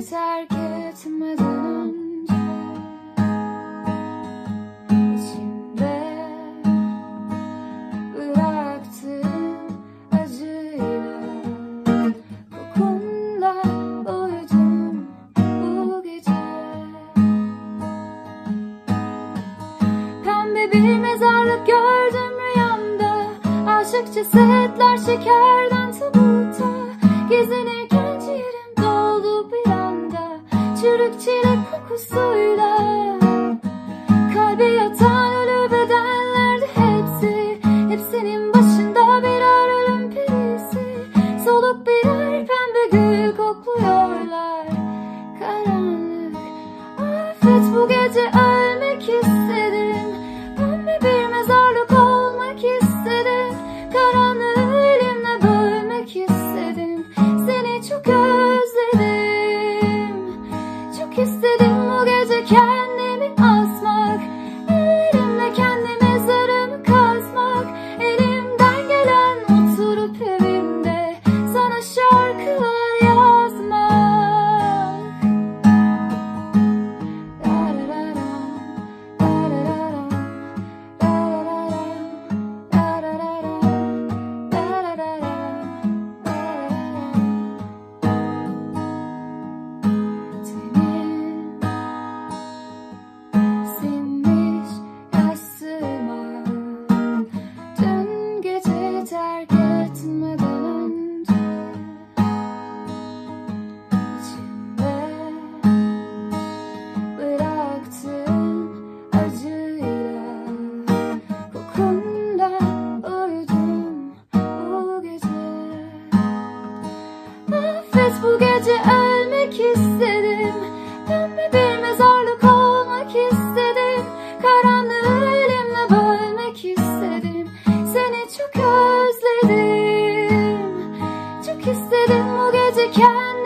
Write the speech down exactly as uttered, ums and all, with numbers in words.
terk etmeden önce içimde bıraktığın acıyla, kokunla uyudum bu gece. Pembe bir mezarlık gördüm rüyamda, aşık cesetler şekerden tabuta. Gezinirken ciğerim doldu bir anda, çürük çilek kokusuyla. Kalbe yatan ölü bedenlerdi hepsi, hepsinin başında birer ölüm perisi. Soluk birer pembe gül kokluyorlar. Karanlık, affet bu gece ölmek istedim. Pembe bir mezarlık olmak istedim. Karanlığı elimle bölmek istedim. Seni çok özledim. Çok istedim bu gece kendimi asmak, ellerimle kendi mezarımı kazmak. Elimden gelen oturup evimde sana şarkılar yazmak. Sinmiş yastığıma dün gece terk etmeden önce içimde bıraktığın acıyla, kokunla uyudum bu gece. Affet bu gece ölmek istedim. Pembe bir mezarlık olmak istedim. Karanlığı elimle bölmek istedim. Seni çok özledim. Çok istedim bu gece kendimi